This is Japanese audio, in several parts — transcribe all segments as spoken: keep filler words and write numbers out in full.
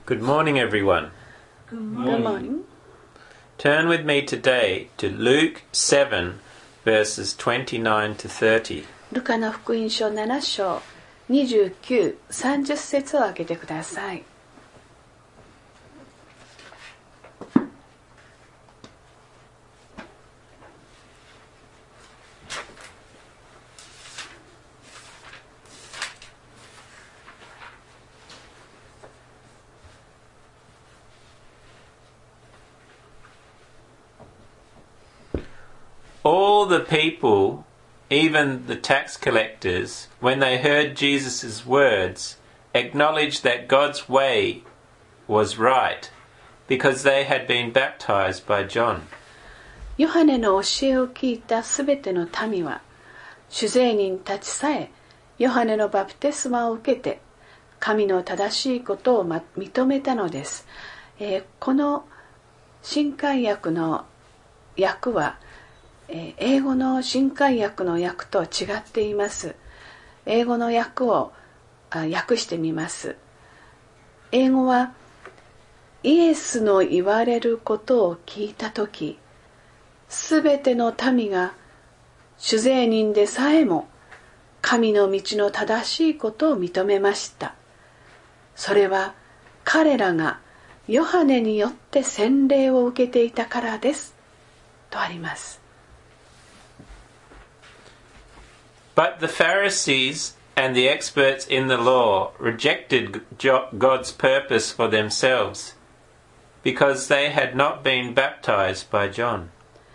Good morning, everyone. Good morning. Good morning. Turn with me today to Luke seven, verses twenty-nine to thirty. ルカの福音書なな章にじゅうきゅう、さんじゅっ節を開けてください。 All the people, even the tax collectors, when they heard Jesus' words, acknowledged that God's way was right, because they had been baptized by John. ヨハネの教えを聞いたすべての民は、主税人たちさえヨハネのバプテスマを受けて、神の正しいことを認めたのです。えー、この新改訳の訳は、英語の新改訳の訳と違っています。英語の訳を訳してみます。英語はイエスの言われることを聞いたとき、すべての民が主税人でさえも神の道の正しいことを認めました。それは彼らがヨハネによって洗礼を受けていたからですとあります。 But the Pharisees and the experts in the law rejected God's purpose for themselves because they had not been baptized by John.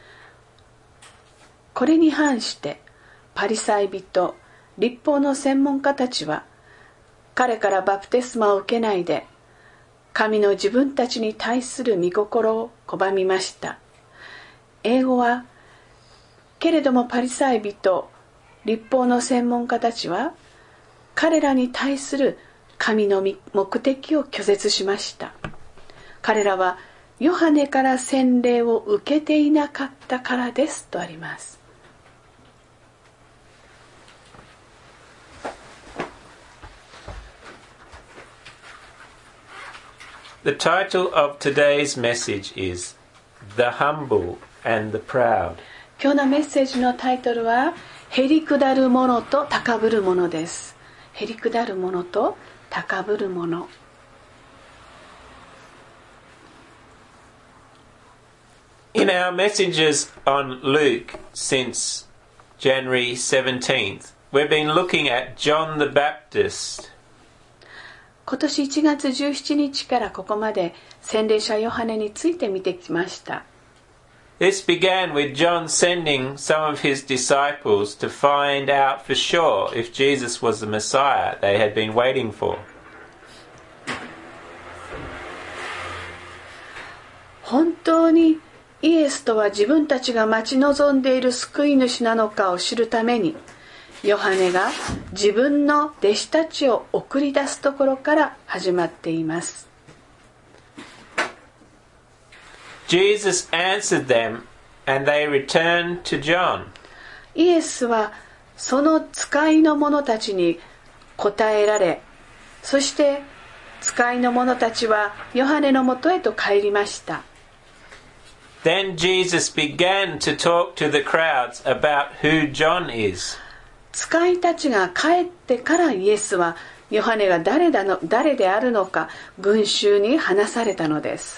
これに反してパリサイ人、律法の専門家たちは彼からバプテスマを受けないで神の自分たちに対する御心を拒みました。英語はけれどもパリサイ人、律法の専門家たちは彼らに対する神の目的を拒絶しました。彼らはヨハネから洗礼を受けていなかったからですとあります。 The title of today's message is The Humble and the Proud. 今日のメッセージのタイトルはへりくだる者と高ぶる者です。へりくだる者と高ぶる者。 In our messages on Luke since January seventeenth, we've been looking at John the Baptist. 今年いちがつじゅうしちにちからここまで洗礼者ヨハネについて見てきました。 This began with John sending some of his disciples to find out for sure if Jesus was the Messiah they had been waiting for. 本当にイエスとは自分たちが待ち望んでいる救い主なのかを知るために、ヨハネが自分の弟子たちを送り出すところから始まっています。 Jesus answered them and they returned to John. イエスはその使いの者たちに答えられ、そして使いの者たちはヨハネのもとへと帰りました。 Then Jesus began to talk to the crowds about who John is. 使いたちが帰ってからイエスはヨハネが誰だの、誰であるのか群衆に話されたのです。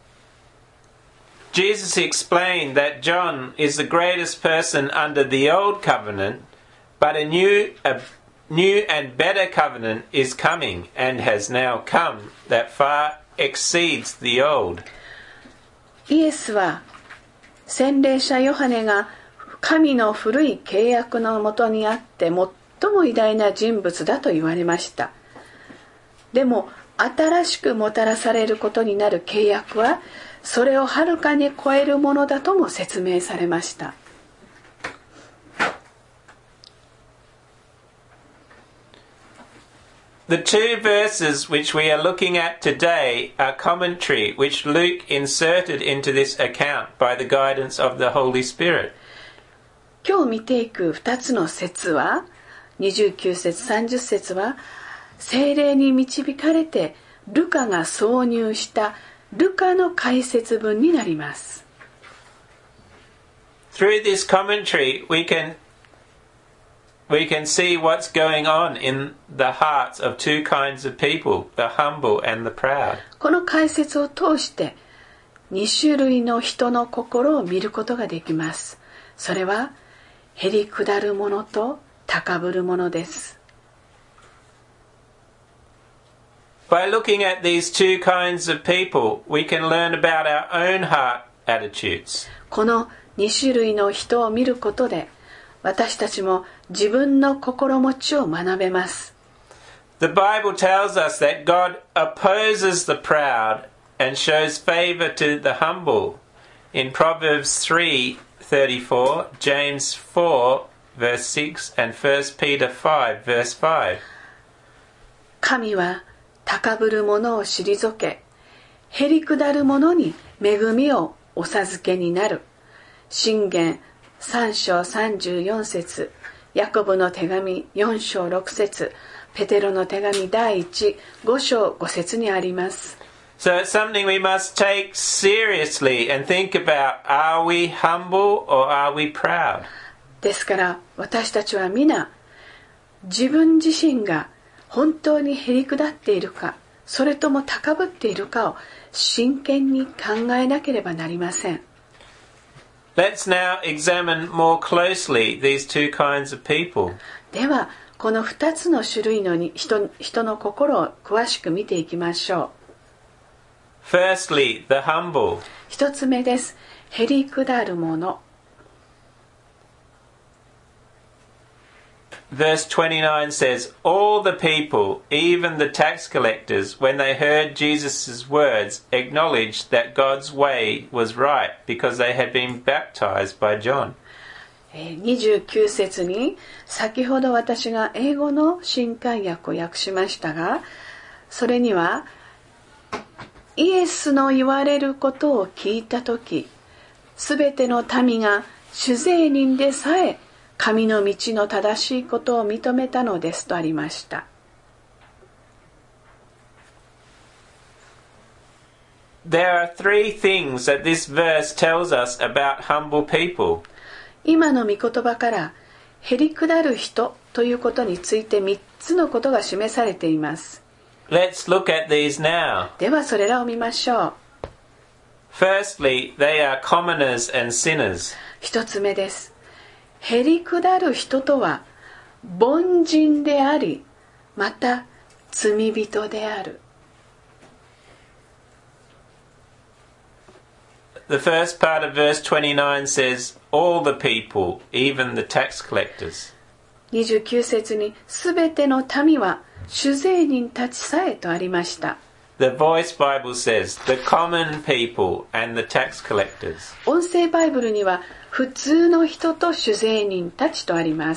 Jesus explained that John is the greatest person under the old covenant, but a new, a new and better covenant is coming and has now come that far exceeds the old. イエスは洗礼者ヨハネが神の古い契約のもとにあって最も偉大な人物だと言われました。でも新しくもたらされることになる契約はそれをはるかに超えるものだとも説明されました。 The two verses which we are looking at today are commentary which Luke inserted into this account by the guidance of the Holy Spirit. 今日見ていくふたつの節はにじゅうきゅう節さんじゅっ節は聖霊に導かれてルカが挿入したルカの解説文になります。 Through this commentary, we can we can see what's going on in the hearts of two kinds of people, the humble and the proud. この解説を通してに種類の人の心を見ることができます。それはへりくだる者と高ぶる者です。 By looking at these two kinds of people, we can learn about our own heart attitudes. このに種類の人を見ることで、私たちも自分の心持ちを学べます。 The Bible tells us that God opposes the proud and shows favor to the humble. In Proverbs three thirty-four, James four verse six, and First Peter five verse five. 神は高ぶる者を退け、へりくだる者に恵みをお授けになる。箴言さん章さんじゅうよん節、ヤコブの手紙よん章ろく節、ペテロの手紙第一ご章ご節にあります。 So it's something we must take seriously and think about. Are we humble or are we proud? ですから私たちは皆自分自身が本当にへりくだっているか、それとも高ぶっているかを真剣に考えなければなりません。 Let's now examine more closely these two kinds of people. ではこの二つの種類の 人, 人の心を詳しく見ていきましょう。 Firstly, the humble. 一つ目です。へりくだる者。 Verse twenty-nine says, All the people, even the tax collectors, when they heard Jesus' words, acknowledged that God's way was right because they had been baptized by John. にじゅうきゅう節に、先ほど私が英語の新漢訳を訳しましたが、それには、イエスの言われることを聞いたとき、すべての民が主税人でさえ、神の道の正しいことを認めたのですとありました。 There are three things that this verse tells us about humble people. 今の御言葉からへりくだる人ということについてみっつのことが示されています。 Let's look at these now. ではそれらを見ましょう。 Firstly, they are commoners and sinners. 一つ目です。へりくだる人とは凡人であり、また罪人である。 The first part of verse twenty-nine says, All the people, even the tax collectors. にじゅうきゅう節に、すべての民は主税人たちさえとありました。 The Voice Bible says, The common people and the tax collectors. 音声バイブルには、普通の人と主税人たちとあります。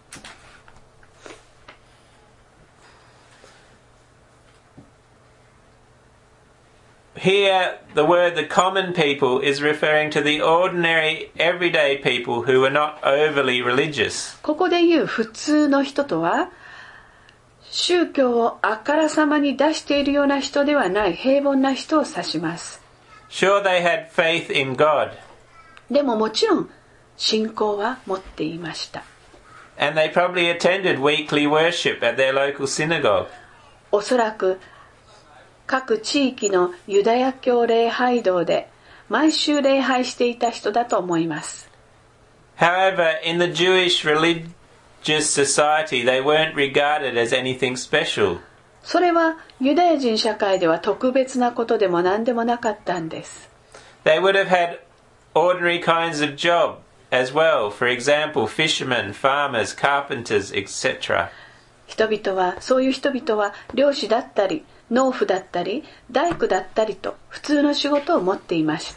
Here, the word the common people is referring to the ordinary, everyday people who are not overly religious. ここで言う普通の人とは、宗教をあからさまに出しているような人ではない平凡な人を指します。 Sure, they had faith in God. でももちろん信仰は持っていました。 And they probably attended weekly worship at their local synagogue. おそらく各地域のユダヤ教礼拝堂で毎週礼拝していた人だと思います。 However, in the Jewish religious society, they weren't regarded as anything special. それはユダヤ人社会では特別なことでも何でもなかったんです。 They would have had ordinary kinds of job as well. For example, fishermen, farmers, carpenters, et cetera. 人々は、そういう人々は漁師だったり、農夫だったり、大工だったりと普通の仕事を持っていました。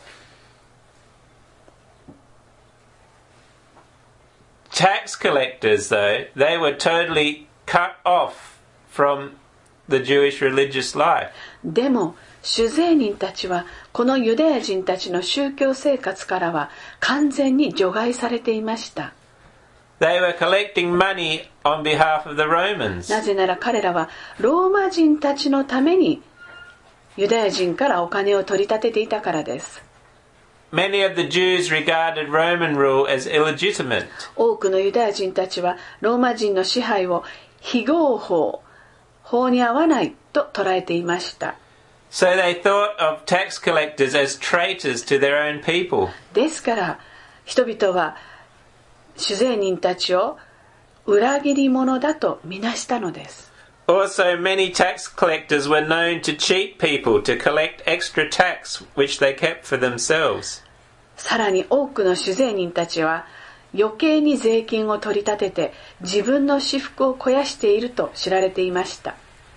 Tax collectors, though, they were totally cut off from the Jewish religious life. でも、主税人たちはこのユダヤ人たちの宗教生活からは完全に除外されていました。 They were collecting money on behalf of the Romans. なぜなら彼らはローマ人たちのためにユダヤ人からお金を取り立てていたからです。 Many of the Jews regarded Roman rule as illegitimate. 多くのユダヤ人たちはローマ人の支配を非合法、法に合わないと捉えていました。 So they thought of tax collectors as traitors to their own people. ですから人々は主税人たちを裏切り者だとみなしたのです。 Also, many tax collectors were known to cheat people to collect extra tax which they kept for themselves. さらに多くの主税人たちは余計に税金を取り立てて自分の私腹を肥やしていると知られていました。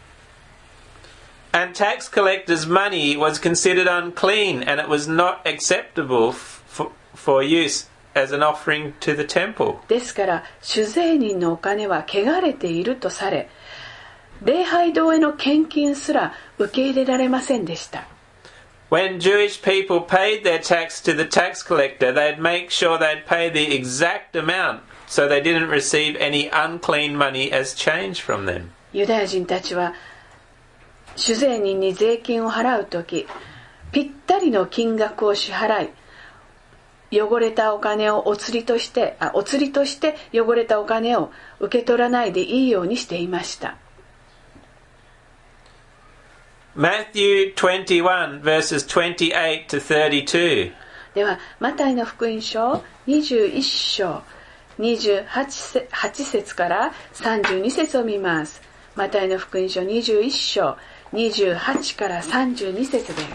And tax collectors' money was considered unclean and it was not acceptable for, for use as an offering to the temple. ですから主税人のお金は汚れているとされ、礼拝堂への献金すら受け入れられませんでした。 When Jewish people paid their tax to the tax collector, they'd make sure they'd pay the exact amount so they didn't receive any unclean money as change from them. ユダヤ人たちは主税人に税金を払うとき、ぴったりの金額を支払い、汚れたお金をお釣りとして、あ、お釣りとして汚れたお金を受け取らないでいいようにしていました。 Matthew twenty-one verses twenty-eight to thirty-two. ではマタイの福音書にじゅういっ章にじゅうはち節からさんじゅうに節を見ます。マタイの福音書にじゅういっ章にじゅうはちからさんじゅうに節です。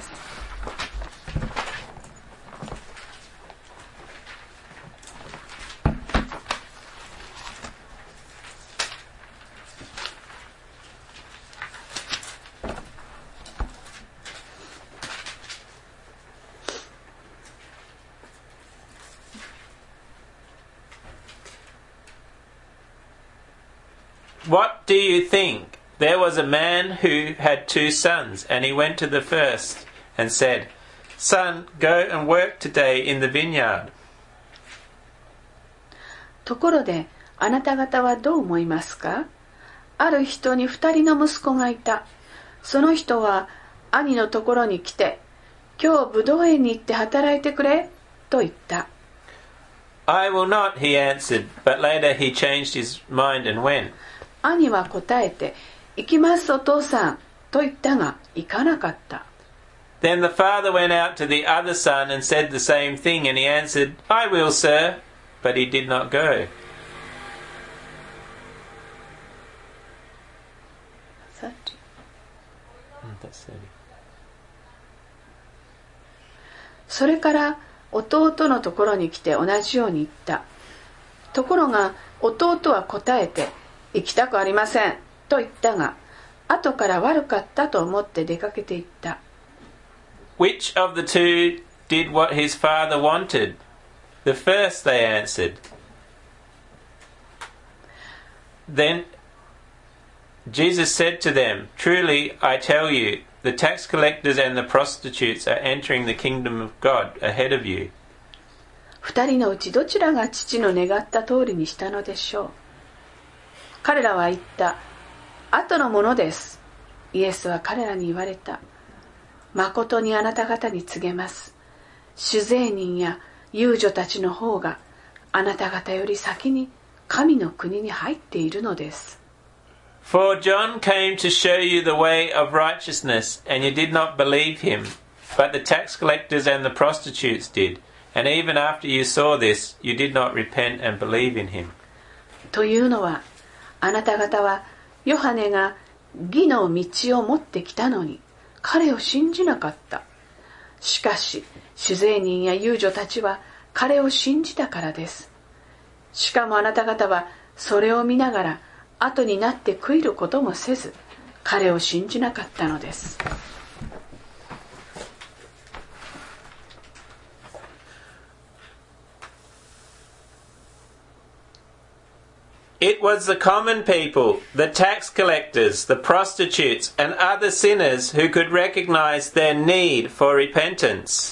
What do you think? There was a man who had two sons, and he went to the first and said, Son, go and work today in the vineyard. ところであなた方はどう思いますか？ある人に二人の息子がいた。その人は兄のところに来て、今日ぶどう園に行って働いてくれと言った。 I will not, he answered, but later he changed his mind and went. 兄は答えて、行きますお父さんと言ったが、行かなかった。 Then the father went out to the other son and said the same thing, and he answered, I will, sir, but he did not go. それから弟のところに来て同じように言った。ところが弟は答えて、行きたくありませんと言ったが、後から悪かったと思って出かけていった。 Which of the two did what his father wanted? The first, they answered. Then Jesus said to them, Truly, I tell you, the tax collectors and the prostitutes are entering the kingdom of God ahead of you. 二人のうちどちらが父の願った通りにしたのでしょう。彼らは言った。後のものです。イエスは彼らに言われた。誠にあなた方に告げます。主税人や遊女たちの方があなた方より先に神の国に入っているのです。 For John came to show you the way of righteousness, and you did not believe him, but the tax collectors and the prostitutes did. And even after you saw this, you did not repent and believe in him. というのは、あなた方はヨハネが義の道を持ってきたのに彼を信じなかった。しかし主税人や遊女たちは彼を信じたからです。しかもあなた方はそれを見ながら後になって悔いることもせず彼を信じなかったのです。 It was the common people, the tax collectors, the prostitutes, and other sinners who could recognize their need for repentance.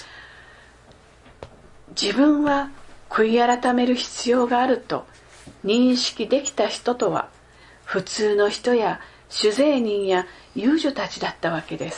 自分は悔い改める必要があると認識できた人とは普通の人や主税人や遊女たちだったわけです。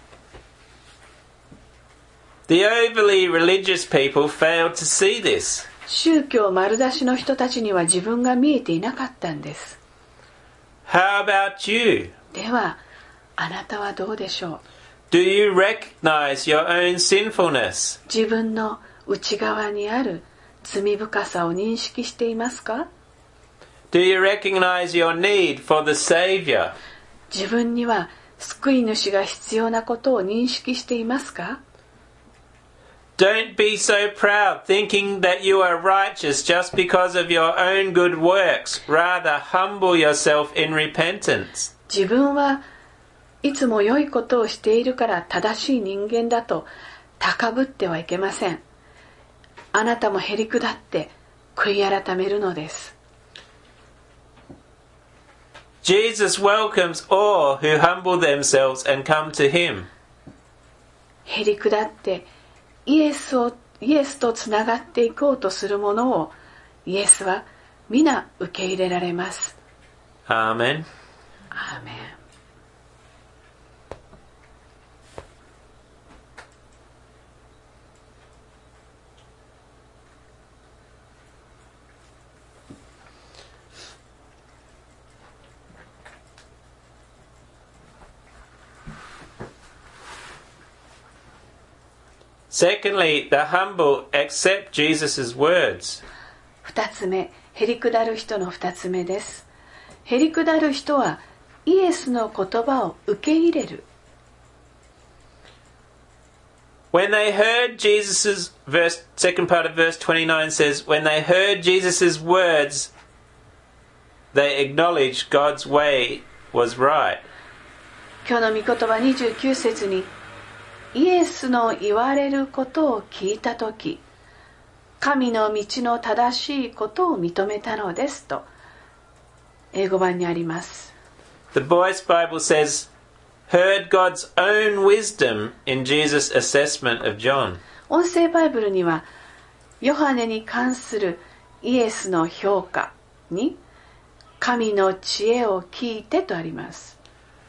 The overly religious people failed to see this. 宗教丸出しの人たちには自分が見えていなかったんです。 How about you? では、あなたはどうでしょう？ Do you recognize your own sinfulness? 自分の内側にある罪深さを認識していますか？ Do you recognize your need for the Savior? 自分には救い主が必要なことを認識していますか？ Don't be so proud thinking that you are righteous just because of your own good works. Rather, humble yourself in repentance. 自分はいつも良いことをしているから正しい人間だと高ぶってはいけません。あなたもへり下って悔い改めるのです。 Jesus welcomes all who humble themselves and come to him. へり下ってイエスをイエスとつながっていこうとする者をイエスは皆受け入れられます。 アーメン。 アーメン。 Secondly, the humble accept Jesus' words. 二つ目、へり下る人の二つ目です。へり下る人はイエスの言葉を受け入れる。 When they heard Jesus' verse, second part of verse twenty-nine says, when they heard Jesus' words, they acknowledged God's way was right. 今日の御言葉にじゅうきゅう節にイエスの言われることを聞いたとき、神の道の正しいことを認めたのですと英語版にあります。 The Voice Bible says, heard God's own wisdom in Jesus' assessment of John. 音声バイブルにはヨハネに関するイエスの評価に神の知恵を聞いてとあります。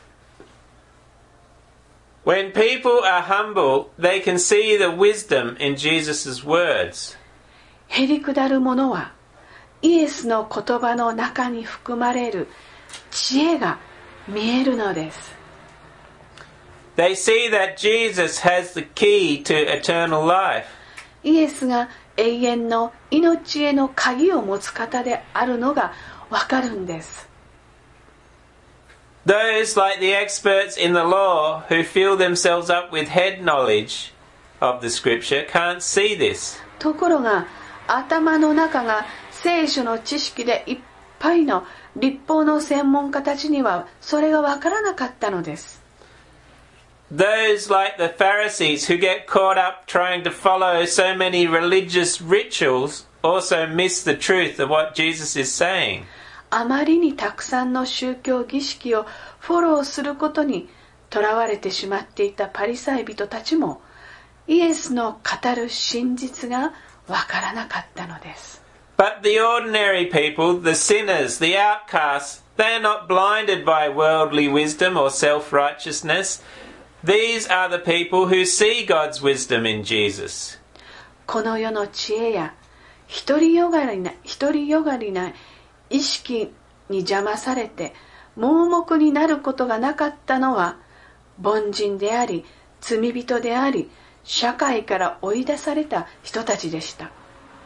When people are humble, they can see the wisdom in Jesus' words. へり下る者はイエスの言葉の中に含まれる知恵が見えるのです。 They see that Jesus has the key to eternal life. イエスが永遠の命への鍵を持つ方であるのがわかるんです。 Those like the experts in the law who fill themselves up with head knowledge of the scripture can't see this. ところが頭の中が聖書の知識でいっぱいの律法の専門家たちにはそれがわからなかったのです。 Those like the Pharisees who get caught up trying to follow so many religious rituals also miss the truth of what Jesus is saying. あまりにたくさんの宗教儀式をフォローすることにとらわれてしまっていたパリサイ人たちもイエスの語る真実がわからなかったのです。 But the ordinary people, the sinners, the outcasts, they are not blinded by worldly wisdom or self-righteousness. These are the people who see God's wisdom in Jesus. この世の知恵や独りよがりな独りよがりな意識に邪魔されて盲目になることがなかったのは凡人であり罪人であり社会から追い出された人たちでした。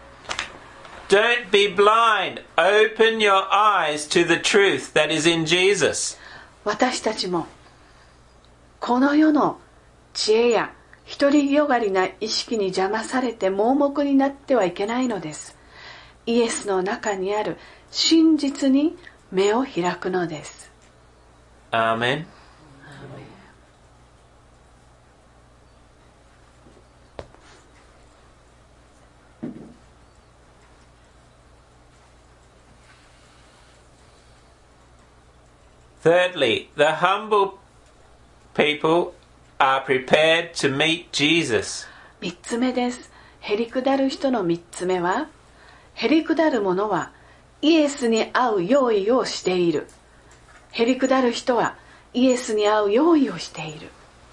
Don't be blind. Open your eyes to the truth that is in Jesus. 私たちもこの世の知恵や独りよがりな意識に邪魔されて盲目になってはいけないのです。イエスの中にある真実に目を開くのです。 アーメン。Thirdly, the humble people are prepared to meet Jesus. 三つ目です。へり下る人の三つ目は、へり下る者はイエスに会う用意をしている。 へりくだる人はイエスに会う用意をしている。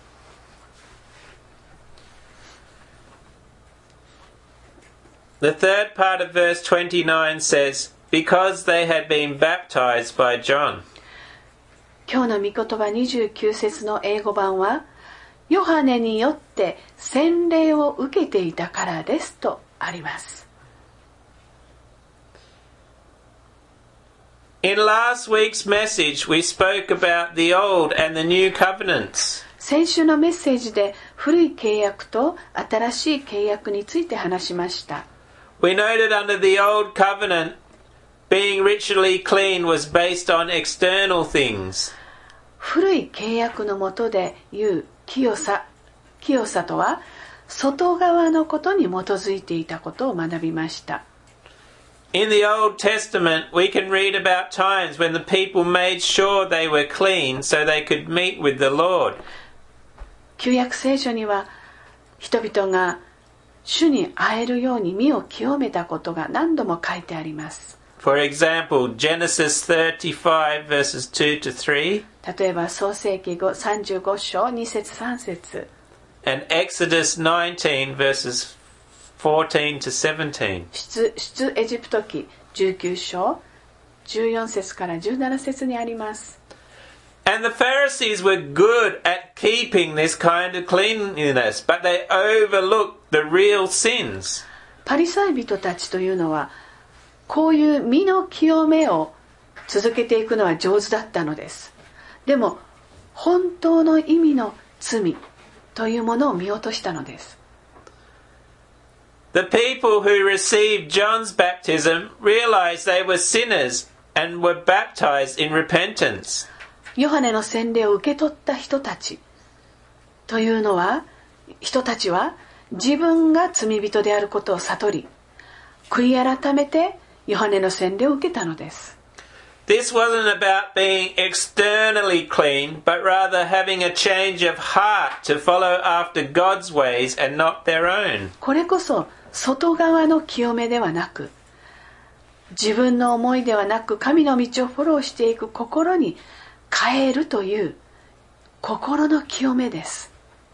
The third part of verse twenty-nine says, because they had been baptized by John. 今日の御言葉にじゅうきゅう節の英語版は、ヨハネによって洗礼を受けていたからですとあります。 In last week's message, we spoke about the old and the new covenants. 先週のメッセージで古い契約と新しい契約について話しました。 We noted under the old covenant, being ritually clean was based on external things. 古い契約の下で言う清さ、清さとは外側のことに基づいていたことを学びました。 In the Old Testament, we can read about times when the people made sure they were clean so they could meet with the Lord. 旧約聖書には人々が主に会えるように身を清めたことが何度も書いてあります。 For example, Genesis thirty-five verses two to three. 例えば創世記さんじゅうご章に節さん節。 And Exodus nineteen verses fourteen to seventeen. 出, 出エジプト記じゅうきゅう章じゅうよん節からじゅうなな節にあります。 And the Pharisees were good at keeping this kind of cleanliness, but they overlooked the real sins. パリサイ人たちというのはこういう身の清めを続けていくのは上手だったのです。でも本当の意味の罪というものを見落としたのです。 The people who received John's baptism realized they were sinners and were baptized in repentance. ヨハネの洗礼を受け取った人たちというのは、人たちは自分が罪人であることを悟り、悔い改めてヨハネの洗礼を受けたのです。 This wasn't about being externally clean, but rather having a change of heart to follow after God's ways and not their own. これこそ外側の清めではなく、自分の思いではなく神の道をフォローしていく心に変えるという心の清めです。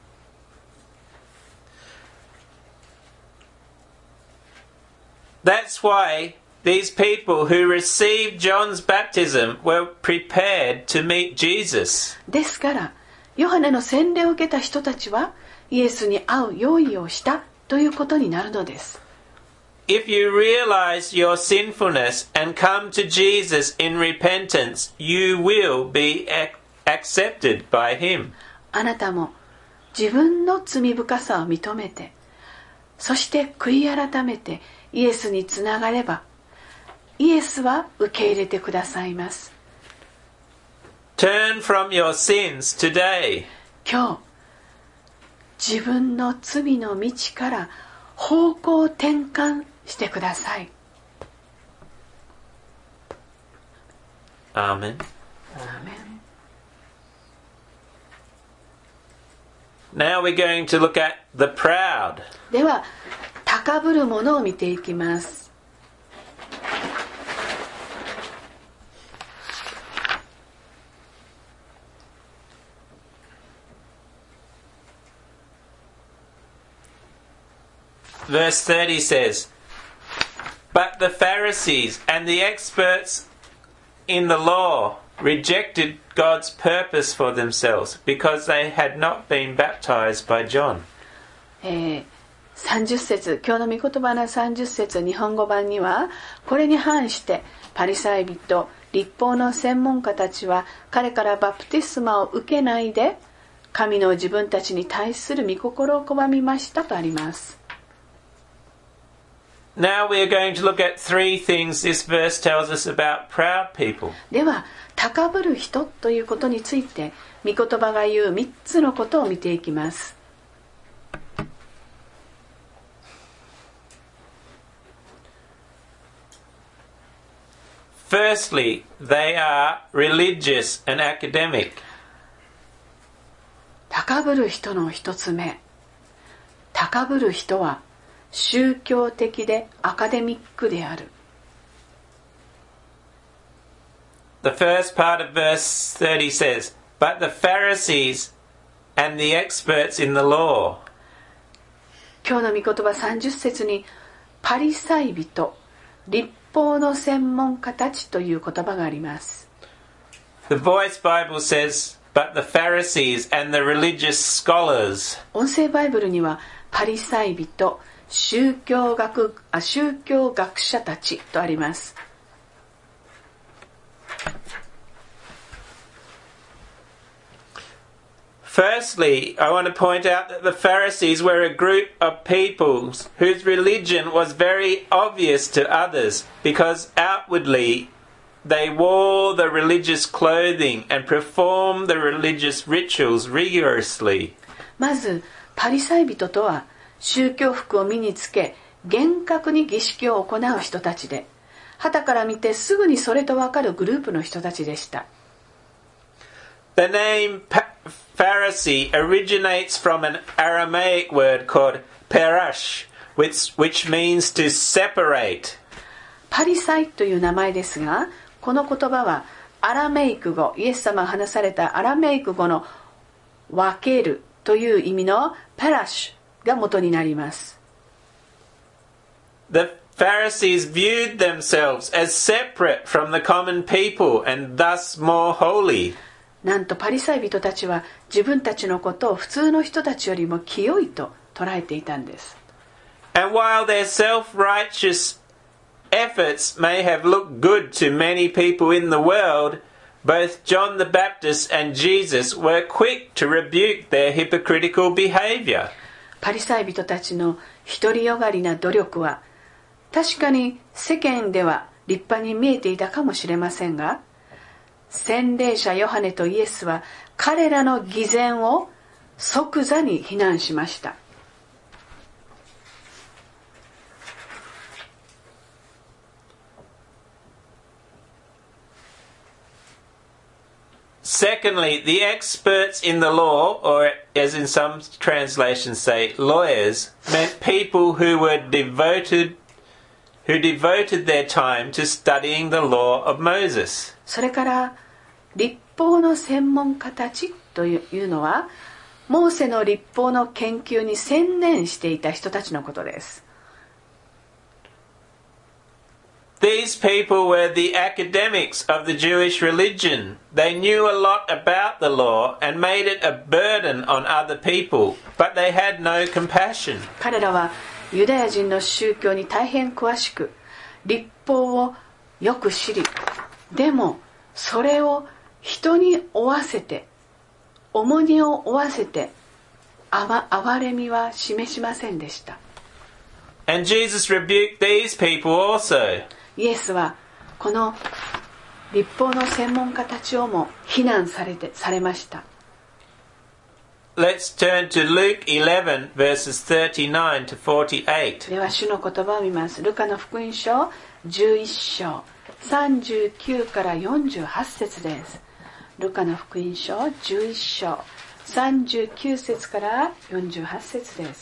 That's why these people who received John's baptism were prepared to meet Jesus. ですからヨハネの洗礼を受けた人たちはイエスに会う用意をしたということになるのです。 If you realize your sinfulness and come to Jesus in repentance, you will be accepted by him. あなたも自分の罪深さを認めて、そして悔い改めてイエスにつながれば、イエスは受け入れてくださいます。 Turn from your sins today. 今日、自分の罪の道から方向転換してください。 アーメン。 アーメン。 Now we're going to look at the proud. では、高ぶるものを見ていきます。 Verse thirty says, But the Pharisees and the experts in the law rejected God's purpose for themselves because they had not been baptized by John. えー、さんじゅっ節、今日の御言葉のさんじゅっ節、日本語版には、これに反してパリサイ人、律法の専門家たちは彼からバプテスマを受けないで、神の自分たちに対する御心を拒みましたとあります。 Now we are going to look at three things this verse tells us about proud people. では、高ぶる人ということについて、御言葉が言うみっつのことを見ていきます。 Firstly, they are religious and academic. 高ぶる人の一つ目。高ぶる人は宗教的でアカデミックである。 the first part of verse thirty says, "But the Pharisees and the experts in the law." 今日の御言葉さんじゅっ節にパリサイ人、律法の専門家たちという言葉があります。 The Voice Bible says, "But the Pharisees and the religious scholars." 音声バイブルにはパリサイ人、宗教学、あ、宗教学者たちとあります。 Firstly, I want to point out that the Pharisees were a group of people whose religion was very obvious to others because outwardly they wore the religious clothing and performed the religious rituals rigorously. まずパリサイ人とは宗教服を身につけ厳格に儀式を行う人たちで、傍から見てすぐにそれとわかるグループの人たちでした。 The name Pharisee originates from an Aramaic word called perash, which, which means to separate. パリサイという名前ですが、この言葉はアラメイク語、イエス様が話されたアラメイク語の分けるという意味のペラッシュが元になります。 The Pharisees viewed themselves as separate from the common people and thus more holy. なんとパリサイ人たちは自分たちのことを普通の人たちよりも清いと捉えていたんです。 And while their self-righteous efforts may have looked good to many people in the world, both John the Baptist and Jesus were quick to rebuke their hypocritical behavior. パリサイ人たちの独りよがりな努力は確かに世間では立派に見えていたかもしれませんが、洗礼者ヨハネとイエスは彼らの偽善を即座に非難しました。 Secondly, the experts in the law, or as in some translations say, lawyers, meant people who were devoted, who devoted their time to studying the law of Moses. それから律法の専門家たちというのはモーセの律法の研究に専念していた人たちのことです。 These people were the academics of the Jewish religion. They knew a lot about the law and made it a burden on other people, but they had no compassion. 彼らはユダヤ人の宗教に大変詳しく、律法をよく知り、でもそれを人に負わせて、重荷を負わせて、あわ、憐れみは示しませんでした。 And Jesus rebuked these people also. イエスはこの律法の専門家たちをも非難されてされました。 Let's turn to Luke eleven verses thirty-nine to forty-eight. では主の言葉を見ます。ルカの福音書じゅういっ章さんじゅうきゅうからよんじゅうはち節です。ルカの福音書じゅういっ章さんじゅうきゅう節からよんじゅうはち節です。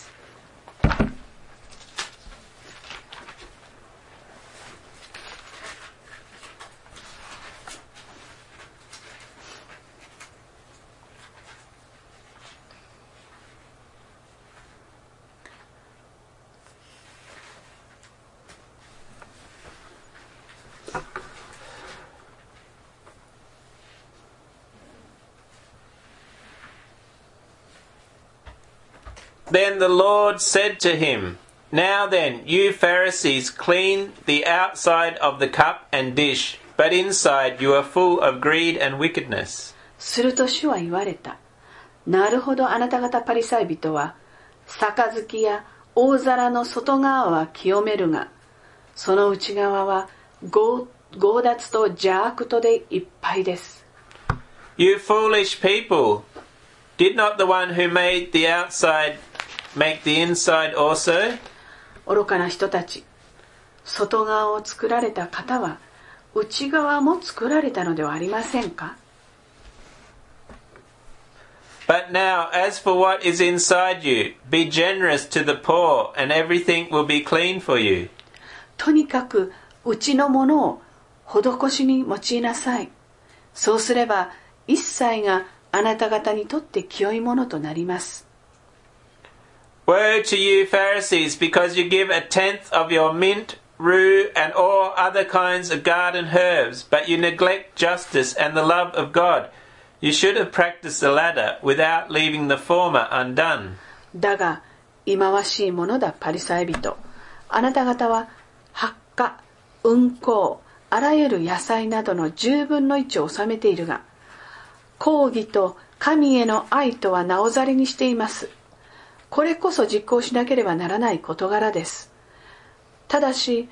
Then the Lord said to him, "Now then, you Pharisees clean the outside of the cup and dish, but inside you are full of greed and wickedness." すると主は言われた。なるほど、あなた方パリサイ人は、杯や大皿の外側は清めるが、その内側は強奪と邪悪とでいっぱいです。 You foolish people, did not the one who made the outside make the inside also? 愚かな人たち、外側を作られた方は内側も作られたのではありませんか？ But now, as for what is inside you, be generous to the poor, and everything will be clean for you. とにかく内のものを施しに用いなさい。 そうすれば一切があなた方にとって清いものとなります。 Woe to you, Pharisees, because you give a tenth of your mint, rue, and all other kinds of garden herbs, but you neglect justice and the love of God. You should have practiced the latter without leaving the former undone. だが、忌まわしいものだ、パリサイ人。あなた方は、八花、雲香、あらゆる野菜などの十分の一を収めているが、公義と神への愛とはなおざりにしています。これこそ実行しなければならない事柄です。ただし、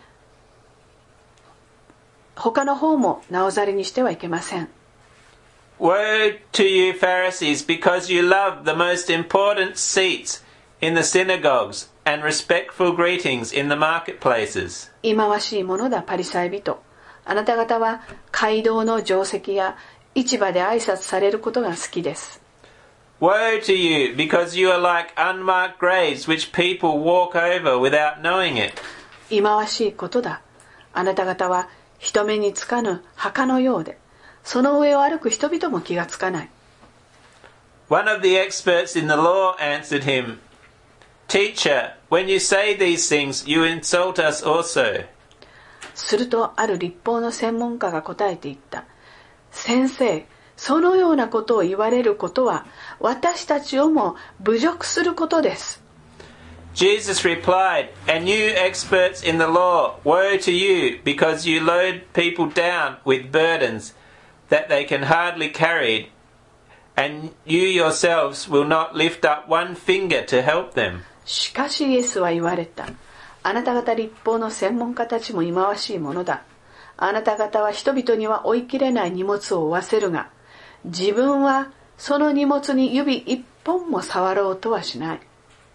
他の方もなおざりにしてはいけません。 Woe to you, Pharisees, because you love the most important seats in the synagogues and respectful greetings in the marketplaces. 忌まわしいものだ、パリサイ人。あなた方は街道の定石や市場で挨拶されることが好きです。 Woe to you, because you are like unmarked graves which people walk over without knowing it. 忌まわしいことだ。あなた方は人目につかぬ墓のようで、その上を歩く人々も気がつかない。 One of the experts in the law answered him, Teacher, when you say these things, you insult us also. するとある律法の専門家が答えて言った。先生、そのようなことを言われることは私たちをも侮辱することです。 Jesus replied, And you experts in the law, woe to you, because you load people down with burdens that they can hardly carry, and you yourselves will not lift up one finger to help them. しかしイエスは言われた。あなた方律法の専門家たちも忌まわしいものだ。あなた方は人々には追いきれない荷物を負わせるが、自分はその荷物に指一本も触ろうとはしない。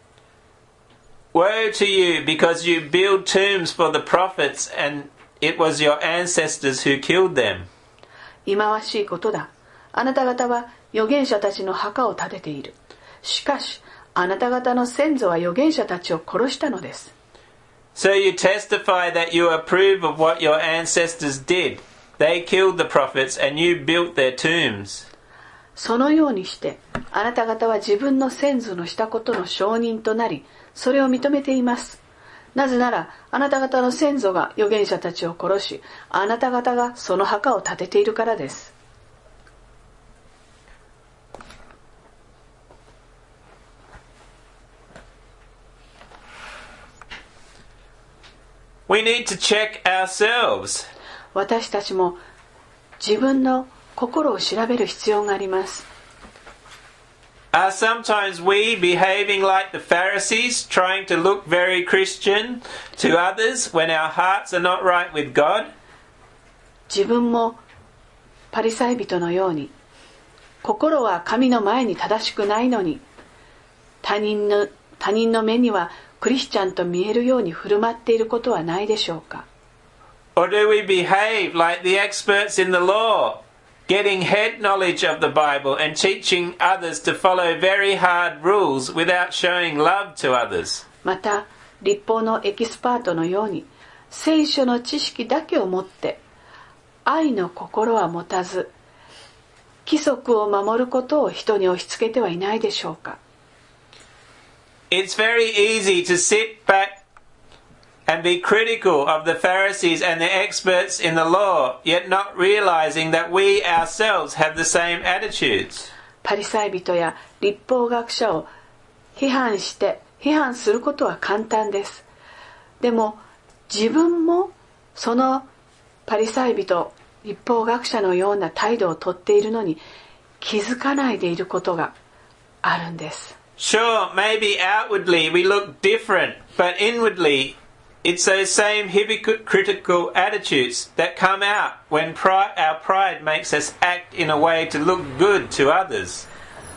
Woe to you, because you build tombs for the prophets, and it was your ancestors who killed them. 忌まわしいことだ。あなた方は預言者たちの墓を建てている。しかし、あなた方の先祖は預言者たちを殺したのです。 So you testify that you approve of what your ancestors did. They killed the prophets, and you built their tombs. そのようにして、あなた方は自分の先祖のしたことの証人となり、それを認めています。なぜなら、あなた方の先祖が預言者たちを殺し、あなた方がその墓を建てているからです。 We need to check ourselves. 私たちも自分の心を調べる必要があります。 Are sometimes we behaving like the Pharisees, trying to look very Christian to others when our hearts are not right with God? 自分もパリサイ人のように、心は神の前に正しくないのに、他人の、他人の目にはクリスチャンと見えるように振る舞っていることはないでしょうか。 Or do we behave like the experts in the law, getting head knowledge of the Bible and teaching others to follow very hard rules without showing love to others? また、律法のエキスパートのように、聖書の知識だけを持って、愛の心は持たず、規則を守ることを人に押し付けてはいないでしょうか。 It's very easy to sit back and be critical of the Pharisees and the experts in the law, yet not realizing that we ourselves have the same attitudes. パリサイ人や律法学者を批判して批判することは簡単です。でも自分もそのパリサイ人、律法学者のような態度をとっているのに気づかないでいることがあるんです。 Sure, maybe outwardly we look different, but inwardly it's those same hypocritical attitudes that come out when pride, our pride makes us act in a way to look good to others.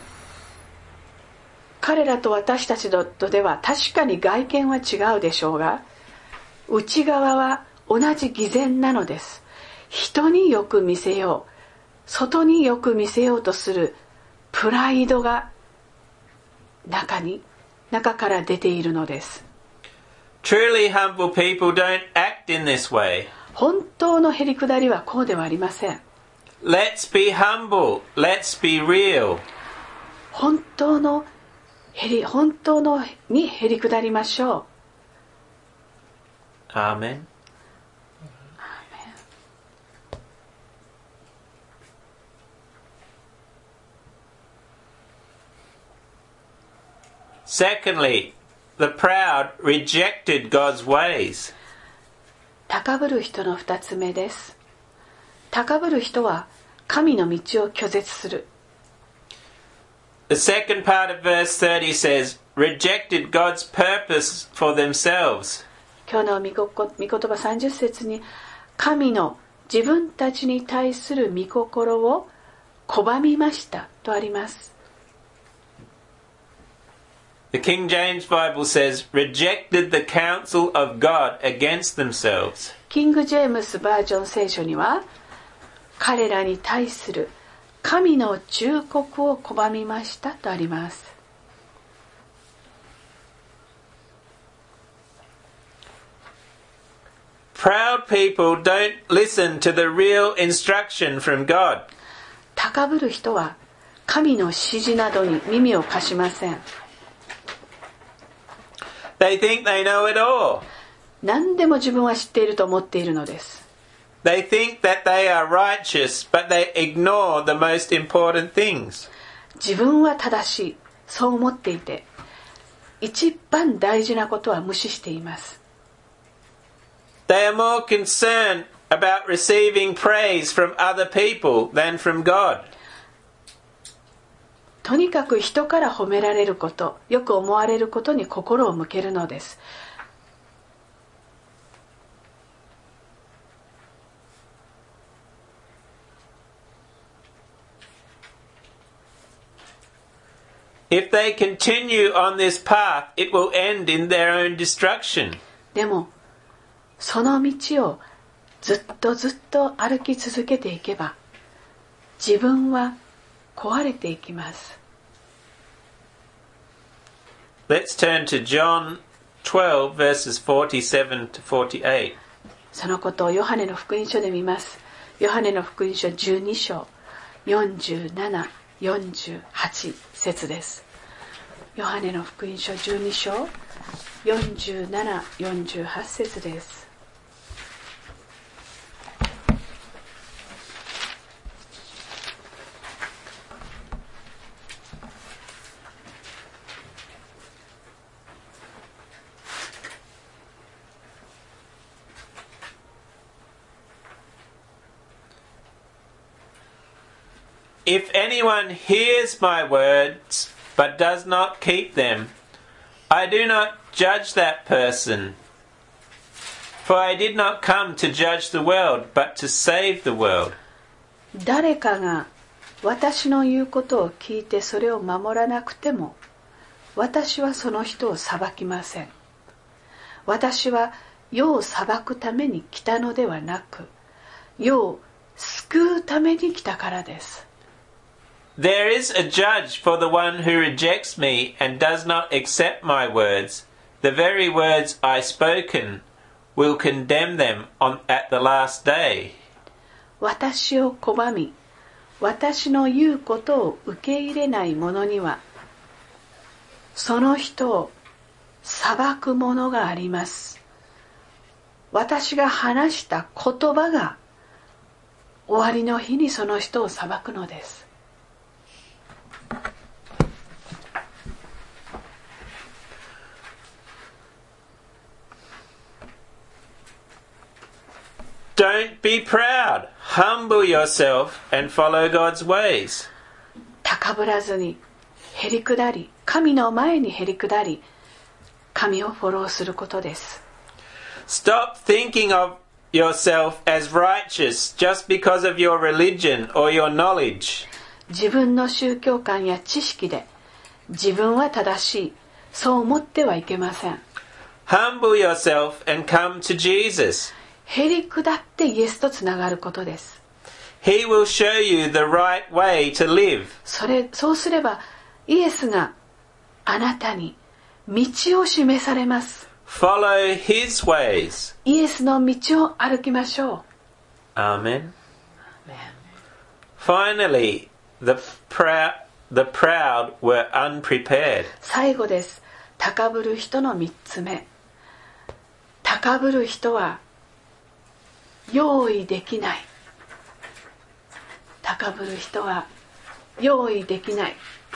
彼らと私たちとでは確かに外見は違うでしょうが、内側は同じ偽善なのです。人によく見せよう、外によく見せようとするプライドが中に、中から出ているのです。 Truly humble people don't act in this way. 本当のへりくだりはこうではありません。 Let's be humble. Let's be real. 本当のへり本当のにへり下りましょう。 Amen. Secondly, the proud rejected God's ways. 高ぶる人の二つ目です。高ぶる人は神の道を拒絶する。 The second part of verse thirty says, rejected God's purpose for themselves. 今日の御こ御言葉さんじゅっ節に、神の自分たちに対する御心を拒みましたとあります。 The King James Bible says, rejected the counsel of God against themselves. キング・ジェームスバージョン聖書には、彼らに対する神の忠告を拒みましたとあります。 Proud people don't listen to the real instruction from God. 高ぶる人は神の指示などに耳を貸しません。 They think they know it all. 何でも自分は知っていると思っているのです。 They think that they are righteous, but they ignore the most important things. 自分は正しい、そう思っていて、一番大事なことは無視しています。 They are more concerned about receiving praise from other people than from God. とにかく人から褒められること、よく思われることに心を向けるのです。 If they continue on this path, it will end in their own destruction. でも、その道をずっとずっと歩き続けていけば、自分は壊れていきます。 Let's turn to John twelve, verses forty-seven to forty-eight. そのことをヨハネの福音書で見ます。ヨハネの福音書じゅうに章よんじゅうなな、よんじゅうはち節です。ヨハネの福音書じゅうに章よんじゅうなな、よんじゅうはち節です。 If anyone hears my words but does not keep them, I do not judge that person. For I did not come to judge the world, but to save the world. 誰かが私の言うことを聞いてそれを守らなくても、私はその人を裁きません。私は世を裁くために来たのではなく、世を救うために来たからです。 There is a judge for the one who rejects me and does not accept my words. The very words I spoken will condemn them on, at the last day. 私を拒み、私の言うことを受け入れない者には、その人を裁くものがあります。私が話した言葉が終わりの日にその人を裁くのです。 Don't be proud. Humble yourself and follow God's ways. 高ぶらずにへり下り、神の前にへり下り、神をフォローすることです。 Stop thinking of yourself as righteous just because of your religion or your knowledge. 自分の宗教観や知識で自分は正しい、そう思ってはいけません。 Humble yourself and come to Jesus. へり下ってイエスとつながることです。 He will show you the right way to live. それ、そうすればイエスがあなたに道を示されます。 Follow his ways. イエスの道を歩きましょう。 Amen. Finally, the proud, the proud were unprepared. 最後です。高ぶる人の三つ目。高ぶる人は用意できない。高ぶる人は用意できない。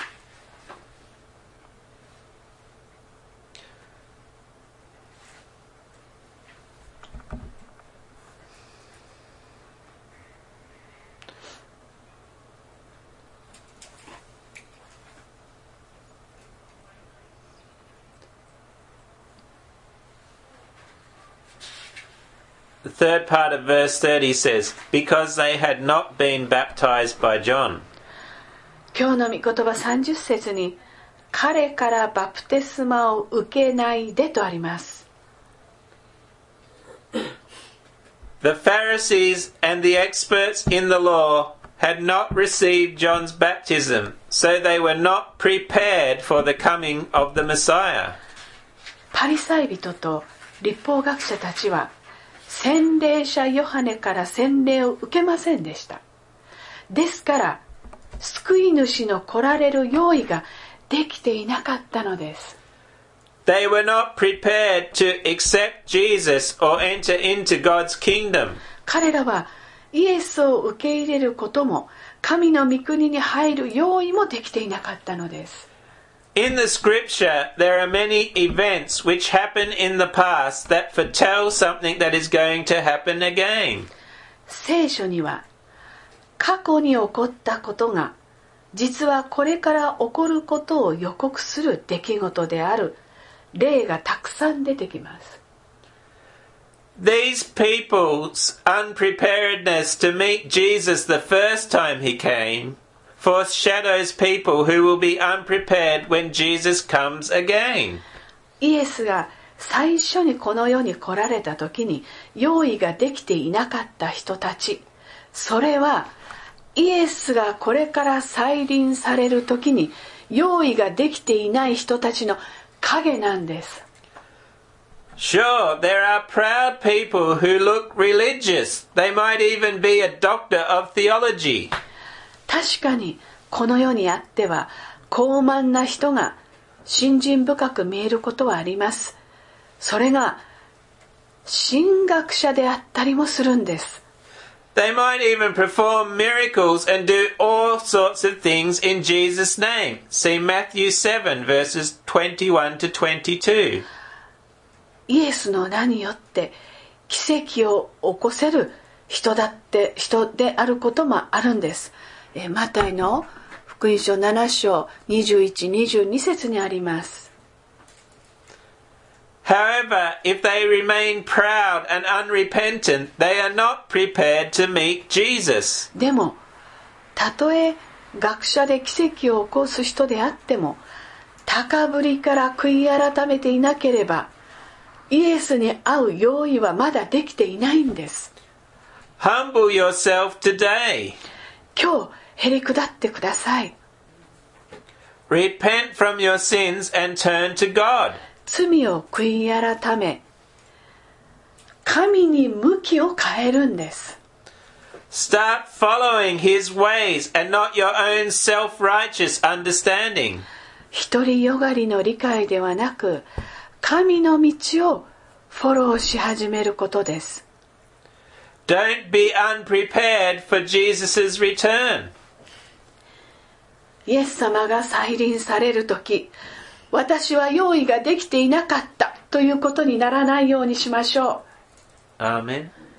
The third part of verse thirty says, because they had not been baptized by John. 今日の御言葉さんじゅっ節に、彼からバプテスマを受けないでとあります。 The Pharisees and the experts in the law had not received John's baptism, so they were not prepared for the coming of the Messiah. パリサイ人と律法学者たちは、洗礼者ヨハネから洗礼を受けませんでした。ですから、救い主の来られる用意ができていなかったのです。 They were not prepared to accept Jesus or enter into God's kingdom. 彼らはイエスを受け入れることも、神の御国に入る用意もできていなかったのです。 In the scripture, there are many events which happen in the past that foretell something that is going to happen again. 聖書には過去に起こったことが実はこれから起こることを予告する出来事である例がたくさん出てきます。 These people's unpreparedness to meet Jesus the first time he came foreshadows people who will be unprepared when Jesus comes again. イエスが最初にこの世に来られた時に用意ができていなかった人たち、それはイエスがこれから再臨される時に用意ができていない人たちの影なんです。 Sure, there are proud people who look religious. They might even be a doctor of theology. 確かにこの世にあっては高慢な人が信心深く見えることはあります。それが神学者であったりもするんです。 They might even perform miracles and do all sorts of things in Jesus' name. See Matthew seven verses twenty-one to twenty-two. イエスの名によって奇跡を起こせる人だって人であることもあるんです。えマタイの福音書なな章にじゅういち、にじゅうに節にあります。 However, if they remain proud and unrepentant, they are not prepared to meet Jesus. でも、たとえ学者で奇跡を起こす人であっても、高ぶりから悔い改めていなければ、イエスに会う用意はまだできていないんです。 Humble yourself today. 今日、へり下ってください。 Repent from your sins and turn to God. 罪を悔い改め、神に向きを変えるんです。 Start following His ways and not your own self-righteous understanding. 独りよがりの理解ではなく、神の道をフォローし始めることです。 Don't be unprepared for Jesus' return. イエス様が再臨されるとき、私は用意ができていなかったということにならないようにしましょう。 Amen.